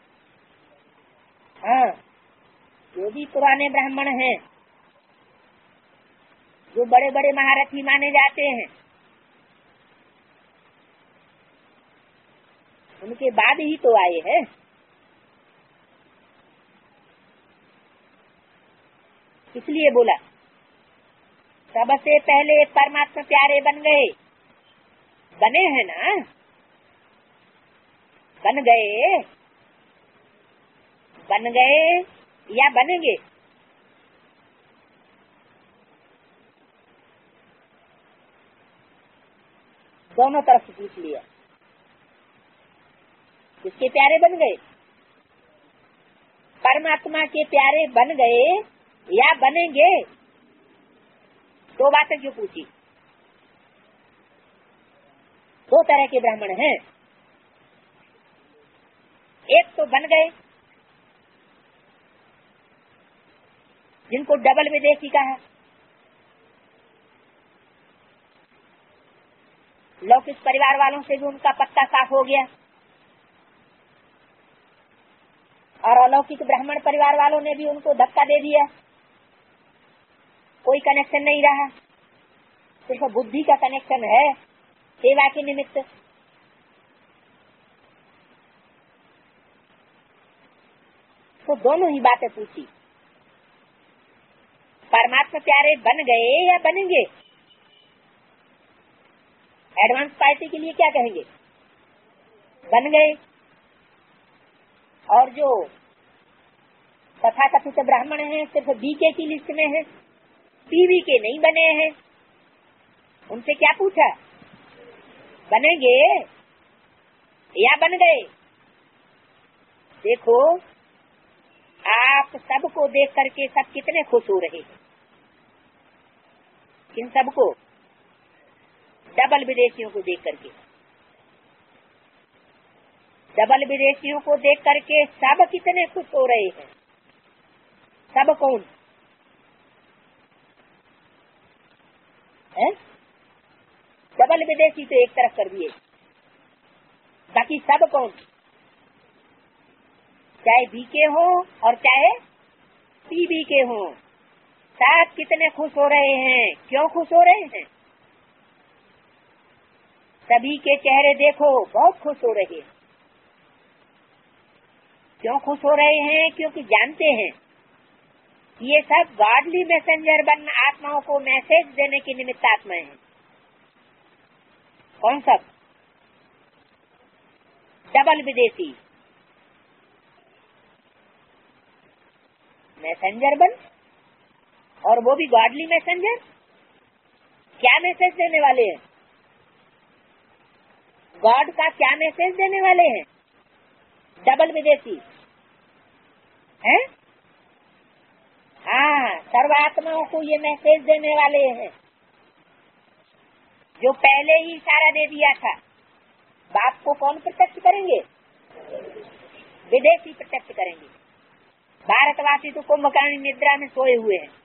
हाँ, जो भी पुराने ब्राह्मण हैं, जो बड़े बड़े महारथी माने जाते हैं, उनके बाद ही तो आए हैं। इसलिए बोला सबसे पहले परमात्मा प्यारे बन गए। बने हैं ना, बन गए, बन गए या बनेंगे? दोनों तरफ से पूछ लिया। किसके प्यारे बन गए? परमात्मा के प्यारे बन गए या बनेंगे? दो बातें क्यों पूछी? दो तरह के ब्राह्मण हैं। एक तो बन गए, जिनको डबल विदेशी कहा। लौकिक परिवार वालों से भी उनका पत्ता साफ हो गया और अलौकिक ब्राह्मण परिवार वालों ने भी उनको धक्का दे दिया। कोई कनेक्शन नहीं रहा, सिर्फ बुद्धि का कनेक्शन है सेवा के निमित्त। तो दोनों ही बातें पूछी। परमात्मा प्यारे बन गए या बनेंगे? एडवांस पार्टी के लिए क्या कहेंगे? बन गए। और जो तथाकथित ब्राह्मण हैं, सिर्फ बीके की लिस्ट में हैं, पीवी के नहीं बने हैं, उनसे क्या पूछा? बनेंगे या बन गए? देखो, आप सबको देख करके सब कितने खुश हो रहे हैं। किन सबको? डबल विदेशियों को देख करके। डबल विदेशियों को देख करके सब कितने खुश हो रहे हैं। सब कौन है? डबल विदेशी तो एक तरफ कर दिए, बाकी सब कौन? चाहे बीके हो और चाहे पीबी के हो, सब कितने खुश हो रहे हैं। क्यों खुश हो रहे हैं? सभी के चेहरे देखो, बहुत खुश हो रहे हैं। क्यों खुश हो रहे हैं? क्योंकि जानते हैं ये सब गॉडली मैसेंजर बन आत्माओं को मैसेज देने की निमित्त आत्माएं हैं। कौन सब? डबल विदेशी। मैसेंजर बन, और वो भी गॉडली मैसेंजर। क्या मैसेज देने वाले हैं? गॉड का क्या मैसेज देने वाले हैं? डबल विदेशी हैं? हाँ, सर्वात्माओं को ये मैसेज देने वाले हैं जो पहले ही इशारा दे दिया था। बाप को कौन प्रत्यक्ष करेंगे? विदेशी प्रत्यक्ष करेंगे। भारतवासी तो कुंभकर्ण निद्रा में सोए हुए हैं।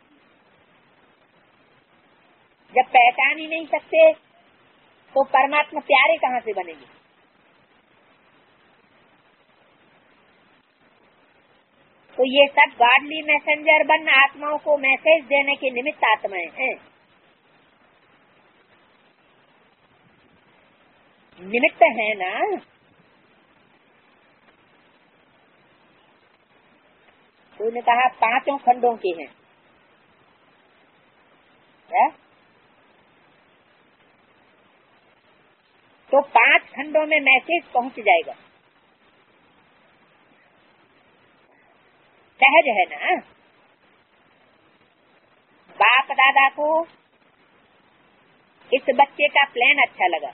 जब पहचान ही नहीं सकते तो परमात्मा प्यारे कहाँ से बनेंगे? तो ये सब गॉडली मैसेंजर बन आत्माओं को मैसेज देने के निमित्त आत्माएं हैं। निमित्त है ना। तो ने कहा 5 खंडों के हैं। है? तो 5 खंडों में मैसेज पहुंच जाएगा। सहज है ना। बाप दादा को इस बच्चे का प्लान अच्छा लगा।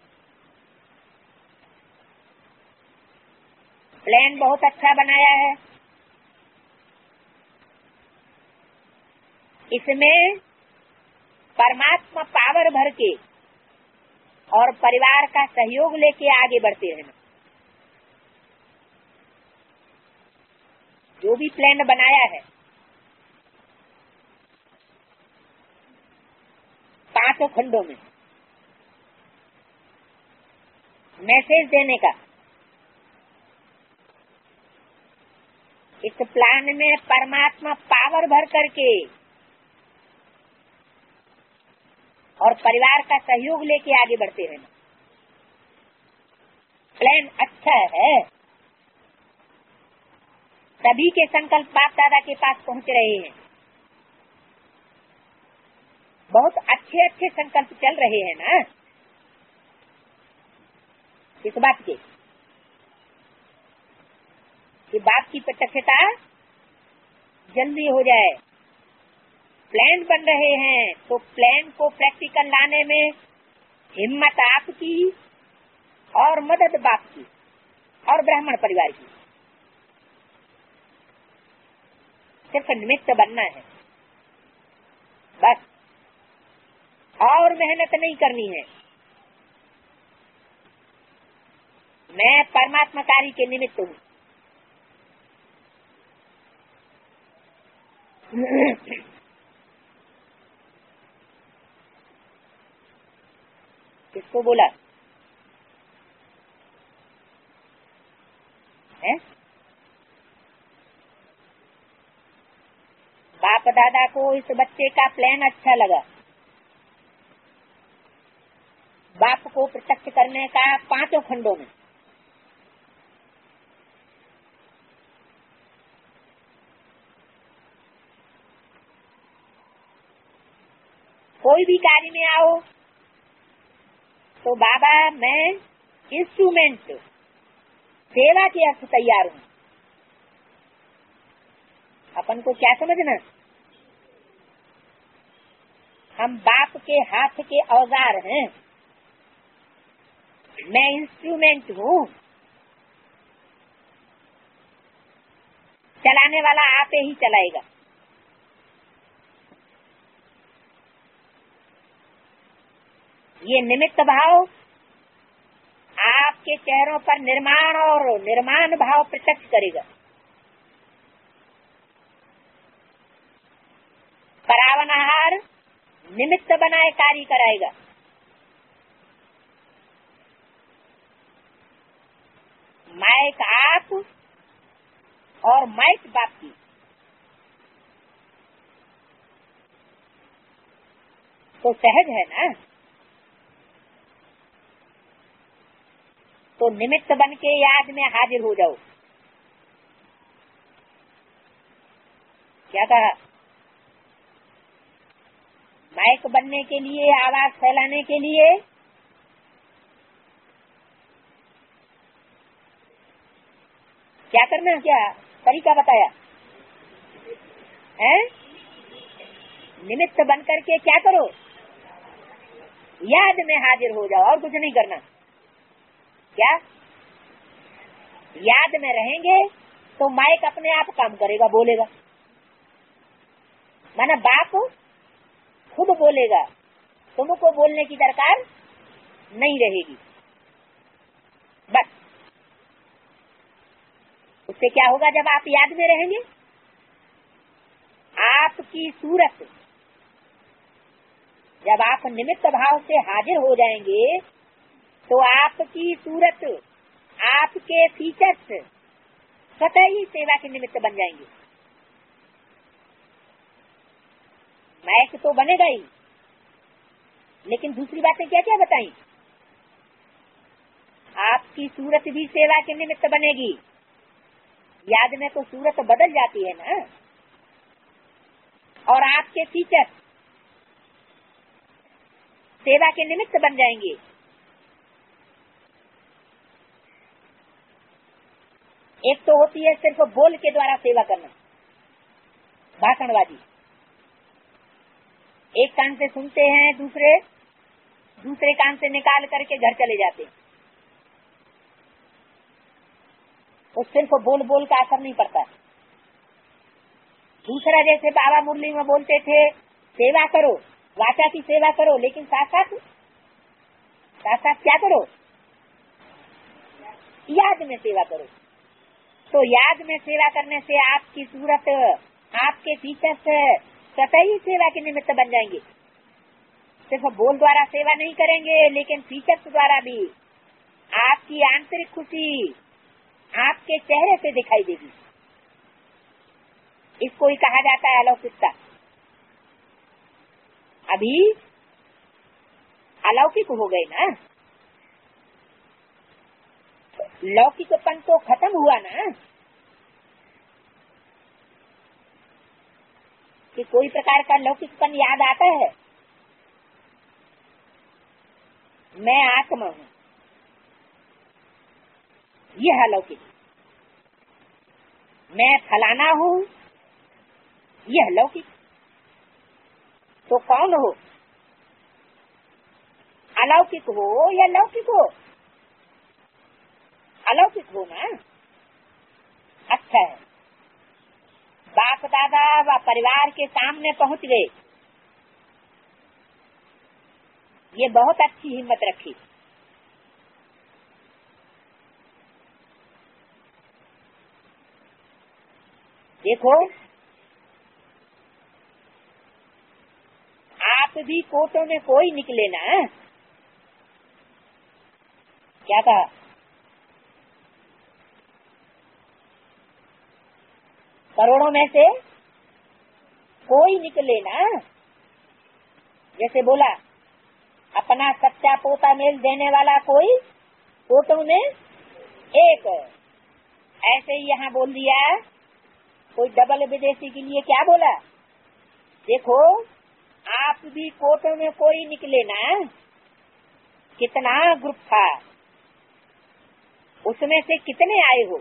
प्लान बहुत अच्छा बनाया है। इसमें परमात्मा पावर भर के और परिवार का सहयोग लेके आगे बढ़ते रहना। जो भी प्लान बनाया है 5 खंडों में मैसेज देने का, इस प्लान में परमात्मा पावर भर करके और परिवार का सहयोग लेके आगे बढ़ते रहना। प्लान अच्छा है। सभी के संकल्प बाप दादा के पास पहुंच रहे हैं। बहुत अच्छे अच्छे संकल्प चल रहे हैं ना। इस बात के कि बाप की प्रत्यक्षता जल्दी हो जाए। प्लान बन रहे हैं तो प्लान को प्रैक्टिकल लाने में हिम्मत आपकी और मदद बाप की और ब्राह्मण परिवार की। सिर्फ निमित्त बनना है बस, और मेहनत नहीं करनी है। मैं परमात्मा कार्य के निमित्त हूँ। किसको बोला है? बाप दादा को इस बच्चे का प्लान अच्छा लगा। बाप को प्रत्यक्ष करने का 5 खंडों में। कोई भी कार्य में आओ तो बाबा मैं इंस्ट्रूमेंट सेवा के अर्थ तैयार हूँ। अपन को क्या समझना? हम बाप के हाथ के औजार हैं। मैं इंस्ट्रूमेंट हूँ। चलाने वाला आप ही चलाएगा। ये निमित्त भाव आपके चेहरों पर निर्माण और निर्माण भाव प्रत्यक्ष करेगा। परावनहार निमित्त बनाए कार्य कराएगा। माइक आप और माइक बाप की। तो सहज है ना। तो निमित्त बन के याद में हाजिर हो जाओ। क्या कहा? माइक बनने के लिए, आवाज फैलाने के लिए क्या करना? क्या तरीका बताया? है? निमित्त बन करके क्या करो, याद में हाजिर हो जाओ और कुछ नहीं करना। क्या याद में रहेंगे तो माइक अपने आप काम करेगा, बोलेगा, माना बाप खुद बोलेगा, तुमको बोलने की दरकार नहीं रहेगी। बस उससे क्या होगा, जब आप याद में रहेंगे आपकी सूरत, जब आप निमित्त भाव से हाजिर हो जाएंगे तो आपकी सूरत, आपके फीचर्स स्वतः ही सेवा के निमित्त बन जाएंगे। माइक तो बनेगा ही, लेकिन दूसरी बातें क्या क्या बताई, आपकी सूरत भी सेवा के निमित्त बनेगी। याद में तो सूरत बदल जाती है ना, और आपके फीचर्स सेवा के निमित्त बन जाएंगे। एक तो होती है सिर्फ बोल के द्वारा सेवा करना, भाषणबाजी, एक कान से सुनते हैं, दूसरे कान से निकाल करके घर चले जाते हैं। तो सिर्फ बोल बोल का असर नहीं पड़ता। दूसरा, जैसे बाबा मुरली में बोलते थे सेवा करो, वाचा की सेवा करो, लेकिन साथ साथ क्या करो, याद में सेवा करो। तो याद में सेवा करने से आपकी सूरत, आपके फीचर्स स्वतः ही सेवा के निमित्त बन जाएंगे। सिर्फ बोल द्वारा सेवा नहीं करेंगे, लेकिन फीचर्स द्वारा भी आपकी आंतरिक खुशी आपके चेहरे से दिखाई देगी। इसको ही कहा जाता है अलौकिकता। अभी अलौकिक हो गए ना, लौकिकपन तो खत्म हुआ ना, कि कोई प्रकार का लौकिकपन याद आता है। मैं आत्मा हूँ, यह अलौकिक। मैं फलाना हूँ, यह लौकिक। तो कौन हो, अलौकिक हो या लौकिक हो? अलौकिक हो ना। अच्छा है, बाप दादा व परिवार के सामने पहुंच गए, ये बहुत अच्छी हिम्मत रखी। देखो आप भी कोटों में कोई निकले ना, क्या कहा, करोड़ों में से कोई निकले ना। जैसे बोला अपना सच्चा पोता मेल देने वाला कोई कोटों में एक, ऐसे ही यहाँ बोल दिया कोई डबल विदेशी के लिए। क्या बोला, देखो आप भी कोटों में कोई निकले ना। कितना ग्रुप था, उसमें से कितने आए हो,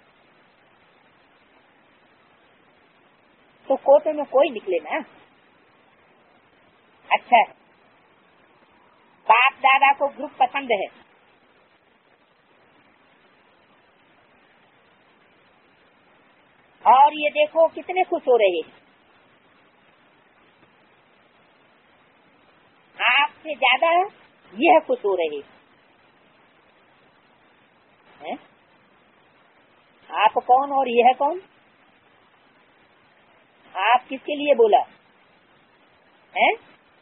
तो कोटों में कोई निकले ना। अच्छा, बाप दादा को ग्रुप पसंद है, और ये देखो कितने खुश हो रहे हैं। आपसे ज्यादा यह खुश हो रहे हैं। आप कौन और यह कौन? आप किसके लिए बोला है?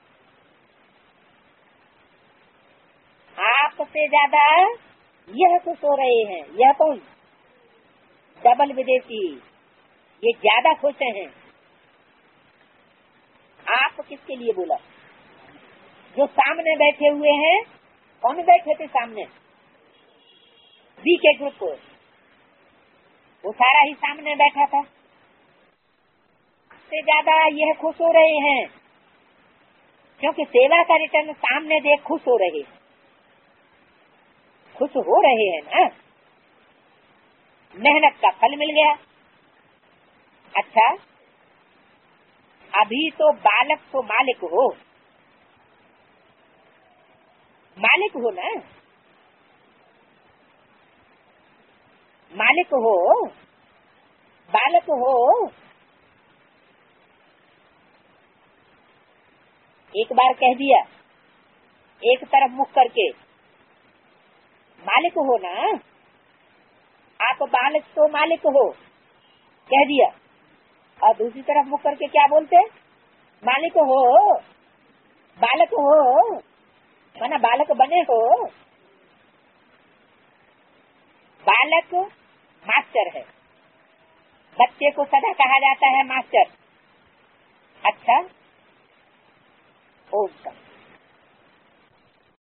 आपसे ज्यादा यह खुश हो रहे हैं। यह कौन? डबल विदेशी, ये ज्यादा खुश हैं। आप किसके लिए बोला? जो सामने बैठे हुए हैं। कौन बैठे थे सामने? बी के ग्रुप को, वो सारा ही सामने बैठा था। से ज्यादा यह खुश हो रहे हैं, क्योंकि सेवा का रिटर्न सामने देख खुश हो रहे हैं ना। मेहनत का फल मिल गया। अच्छा, अभी तो बालक तो मालिक हो, मालिक हो ना, मालिक हो, बालक हो। एक बार कह दिया एक तरफ मुख करके, मालिक हो ना, आप बालक तो मालिक हो कह दिया, और दूसरी तरफ मुख करके क्या बोलते, मालिक हो, बालक हो, माना बालक बने हो। बालक मास्टर है, बच्चे को सदा कहा जाता है मास्टर। अच्छा, ओम